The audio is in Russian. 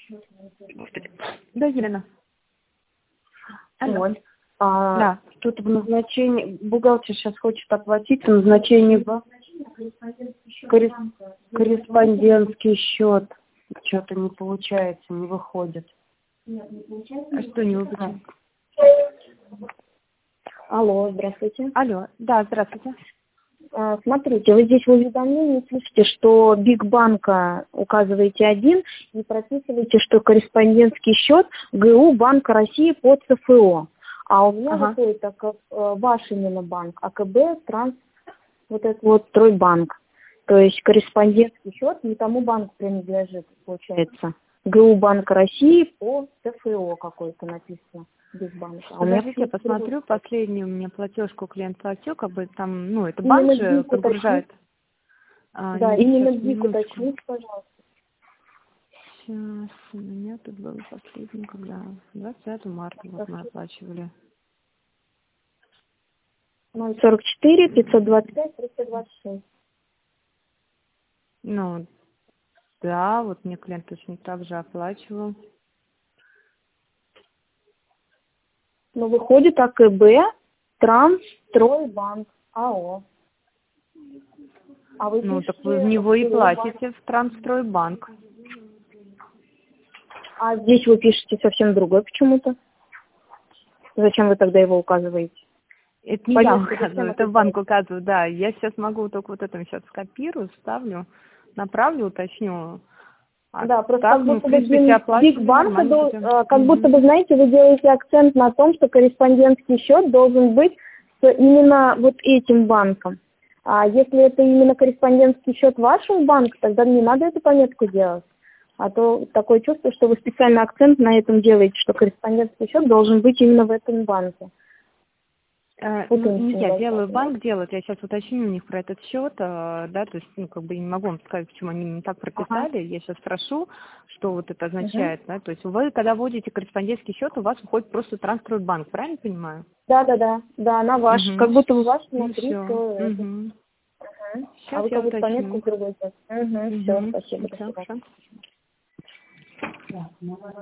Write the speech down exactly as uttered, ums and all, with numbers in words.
Да, Елена. Алло. Вот. А, Да. Тут в назначении, бухгалтер сейчас хочет оплатить в назначении в коррес- корреспондентский счет. Что-то не получается, не выходит. А что не выпустил? Алло, здравствуйте. Алло. Да, здравствуйте. А, Смотрите, вы здесь в уведомлении слышите, что Биг Банка указываете один и прописываете, что корреспондентский счет ГУ Банка России под ЦФО. А у меня Ага. выходит так, как э, ваш именно банк, АКБ, Транс, вот этот вот Стройбанк. То есть корреспондентский счет не тому банку принадлежит, получается. ГУ Банка России по ЦФО какой-то написано. Без банка. А у меня Подождите, я почему-то посмотрю другой. последнюю у меня платежку клиент платил, как бы там, ну, это Именно банк же ГИК уточните. прогружает. А, Да, не, именно сейчас, ГИК минуточку. уточните, пожалуйста. Сейчас, у меня тут был последний, когда двадцать пятого марта вот мы оплачивали. ноль сорок четыре пятьсот двадцать пять триста двадцать шесть. Ну, да, вот мне клиент точно так же оплачивал. Но выходит АКБ, Транс, Стройбанк, АО. А вы Ну, так вы в пишете него и ГУ платите, в Трансстройбанк. А здесь вы пишете совсем другой почему-то. Зачем вы тогда его указываете? Это не я Повестку зачем указываю, это это банк делать? указывает, да. Я сейчас могу только вот это сейчас скопирую, вставлю, направлю, уточню. А Да, просто так как мы, в будто бы принципе, Биг оплачивали Банка, нормально дол- путем. э, как будто Мгм. бы, знаете, вы делаете акцент на том, что корреспондентский счет должен быть с именно вот этим банком. А если это именно корреспондентский счет вашего банка, тогда не надо эту пометку делать. А то такое чувство, что вы специально акцент на этом делаете, что корреспондентский счет должен быть именно в этом банке. Э, Вот ну, не я небольшая делаю, пометка. банк делает, я сейчас уточню у них про этот счет, э, да, то есть, ну, как бы я не могу вам сказать, почему они не так Ага. прописали, я сейчас спрошу, что вот это Мгм. означает, да, то есть вы, когда вводите корреспондентский счет, у вас уходит просто Трансстройбанк, правильно понимаю? Да, да, да. Да, она ваша. Угу. Как будто бы ваш Ну, внутри все. все это. Угу. Мгм. А Сейчас вы я какую-то пометку уточню. в другой делаете. Угу, все, Угу. спасибо, до Все, свидания. хорошо.